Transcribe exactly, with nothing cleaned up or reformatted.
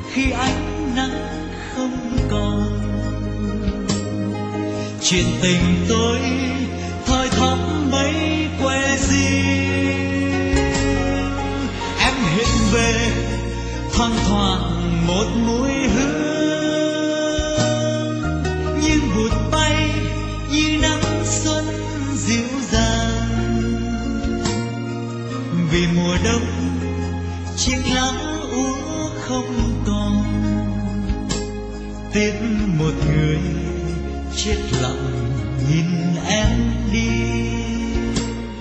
khi ánh nắng không còn. Chuyện tình tôi thôi thóp mấy que diêm, em hiện về thoang thoảng một mùi hương, như vụt bay như nắng xuân dịu dàng. Vì mùa đông chiếc lá úa không còn, tiếc một người chết lặng nhìn em đi.